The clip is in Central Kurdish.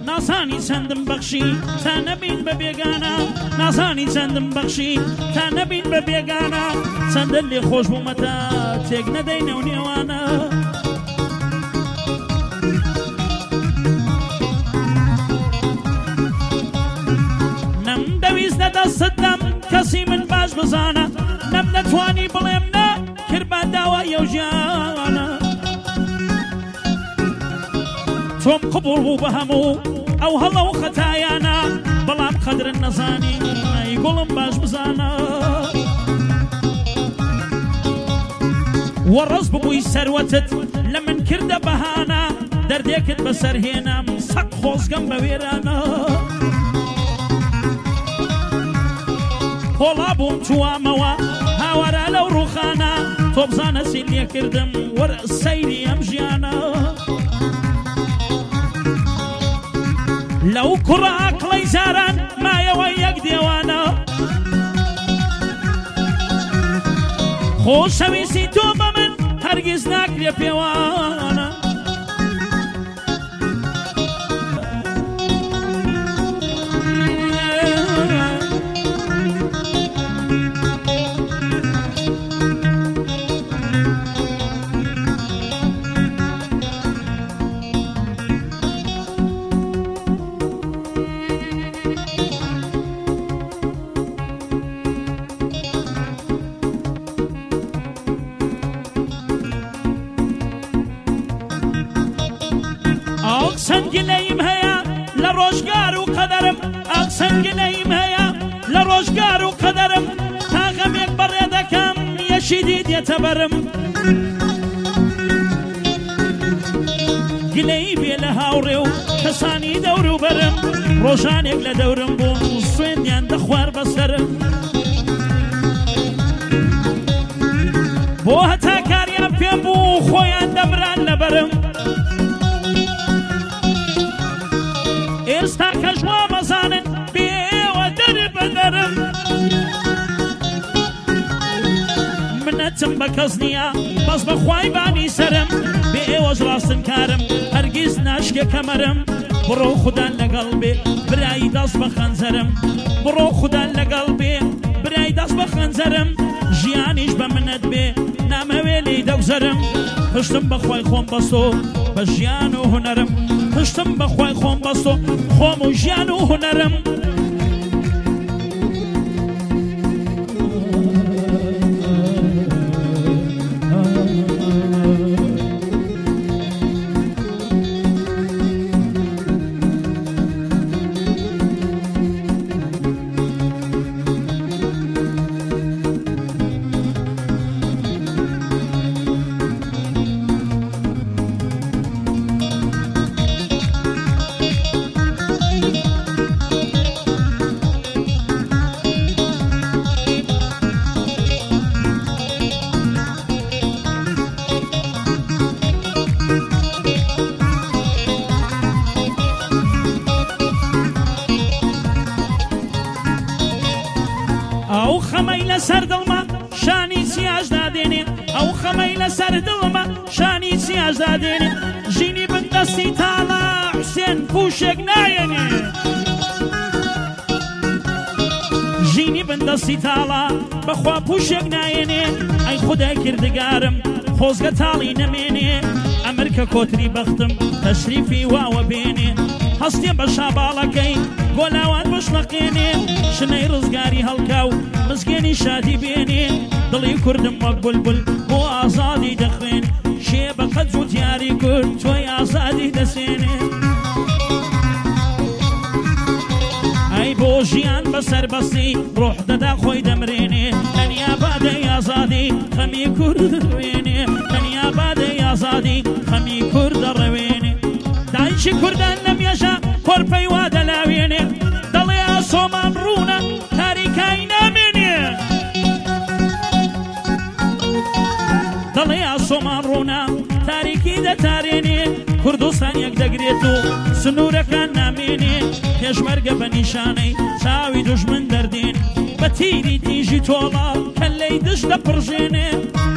نازانی چەندم بەخشی تا نەبین بە بێگانە نازانی چەندم بەخشی تا نەبین بە بێگانە چەندە لێ خۆش بوومەتە تێک نەدەینە و نێوانە نەمدەویستە دەستدەم کەسی من باش بزانە نەم نەتوانی بڵێم نە کرد بە داوای ئەو ژیانە تۆم قبوڵ بوو بە هەموو ئەو هەڵە و خەتایانە بەڵام قەدرن نەزانی ئەی گوڵم باش بزانە وەڕەز ببووی سەروەتت لە من کردە بەهانە دەردێکت بەسەرهێنام سەق خۆزگەم بە وێرانە خۆڵا بووم توامەوە هاوارە لەو ڕووخانە تۆ بزانە چی لێ کردم وەرە سەیری ئەم ژیانە لەو کوڕە ئاقڵەی زاران مایەوە یەک دێوانە خۆشەویستی تۆ بە من هەرگیز ناکرێ پێوانە سنگینەیم هەیە لە ڕۆژگار و قەدەرم ئاق سنگینەیم هەیە لە ڕۆژگار و قەدەرم تا غەمێک بەڕێ دەکەم یەشیدی دێتە بەرم گلەی بێ لە هاوڕێ و کەسانی دەور و بەرم ڕۆژانێک لە دەورم بووم سوێندیان دەخوار بەسەرم بۆ هەتا کاریان پێم بوو خۆیان دەبران لەبەرم ئێستا کە ژوا مەزانن بێوە دەربەدەرم منەتم بە کەس نییە بەس بەخوای بانی سەرم بێ ئێوەش ڕاستن کارم هەرگیز ناشکێ کەمەرم بڕۆ خوددان لەگەڵ بێ برایی دەست بە خەنجەرم بڕۆ خوددان لەگەڵ بێ برای دەست بە خەنجەرم ژیانیش بە منەت بێ نامەوێ لێی دەوزەرم پشتم بەخوای خۆم بەستۆ بە ژیان و هونەرم پشتم بەخوای خۆم بەستۆ خۆم و ژیان و هونەرم ئەو خەمەی لەسەر دڵمە شانی چیاش دادێنێ ئەو خەمەی لەسەر دڵمە شانی چیاش دادێنێ ژینی بندەستی تاڵە حوسێن پوشێک نایەنێ ژینی بندەستی تاڵە بەخوا پوشێک نایەنێ ئەی خودای کردگارم خۆزگە تاڵی نەمێنێ ئەمر کە کۆتری بەختم تەشریفی واوە بێنێ هەستێ بە شاباڵەکەی گۆلاوان بشنەقێنێ شنەی ڕزگاری هەڵکا و مزگێنی شادی بێنێ دڵی کوردم وەک بولبول بۆ ئازادی دەخوێن شێ بە قەد و دیاری کورد تۆی ئازادی دەسێنێ ئەی بۆ ژیان بەسەر بەستی ڕۆح دەدا خۆی دەمرێنێ تەنیا بادەی ئازادی خەمی کورد دەڕوێنێ تەنیا بادەی ئازادی خەمی کورد دەڕەوێنێ دایکی کوردان نەمێژە کۆرپەی وا دەلاوێنێ دەڵێ ئاسۆمان ڕوونە تاریکای نامێنێ دەڵێ ئاسۆمان ڕوونە تاریکی دەتارێنێ کوردستان یەک دەگرێت و سنوورەکان نامێنێ پێشمەرگە بە نیشانەی چاوی دوژمن دەردێن بە تیری تیژی تۆڵە کەلەی دش دەپڕژێنێ